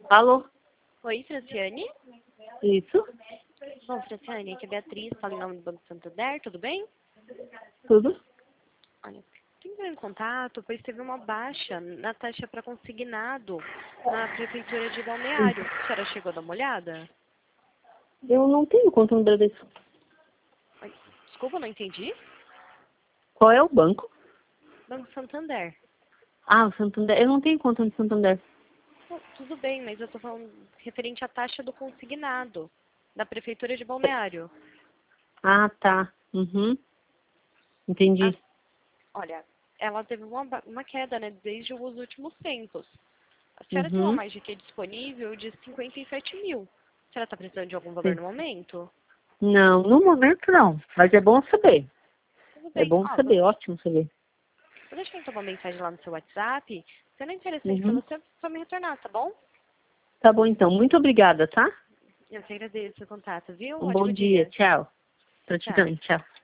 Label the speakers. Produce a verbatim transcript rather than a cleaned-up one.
Speaker 1: Alô?
Speaker 2: Oi, Franciane?
Speaker 1: Isso?
Speaker 2: Bom, Franciane, aqui é a Beatriz, fala em nome do Banco Santander, tudo bem?
Speaker 1: Tudo?
Speaker 2: Olha, estou entrando em contato, pois teve uma baixa na taxa para consignado na Prefeitura de Balneário. A senhora chegou a dar uma olhada?
Speaker 1: Eu não tenho conta no Bradesco.
Speaker 2: Ai, desculpa, não entendi.
Speaker 1: Qual é o banco?
Speaker 2: Banco Santander.
Speaker 1: Ah, o Santander. Eu não tenho conta no Santander.
Speaker 2: Bom, tudo bem, mas eu estou falando referente à taxa do consignado da Prefeitura de Balneário.
Speaker 1: Ah, tá. Uhum.
Speaker 2: Ah,
Speaker 1: Entendi.
Speaker 2: olha, ela teve uma, ba- uma queda, né, desde os últimos tempos. A senhora tem uma
Speaker 1: Uhum.
Speaker 2: margem aqui disponível de cinquenta e sete mil. A senhora está precisando de algum valor
Speaker 1: Sim.
Speaker 2: no momento?
Speaker 1: Não, no momento não. Mas é bom saber.
Speaker 2: Tudo
Speaker 1: É
Speaker 2: bem.
Speaker 1: bom
Speaker 2: Ó, vou,
Speaker 1: saber, ótimo saber.
Speaker 2: vou deixar então uma mensagem lá no seu WhatsApp. Sendo interessante para
Speaker 1: Uhum.
Speaker 2: você, só me retornar, tá bom?
Speaker 1: Tá bom então. Muito obrigada, tá?
Speaker 2: Eu te agradeço o contato, viu?
Speaker 1: Um bom
Speaker 2: Ótimo
Speaker 1: dia.
Speaker 2: dia.
Speaker 1: Tchau. Pra ti
Speaker 2: Tchau.
Speaker 1: também. Tchau.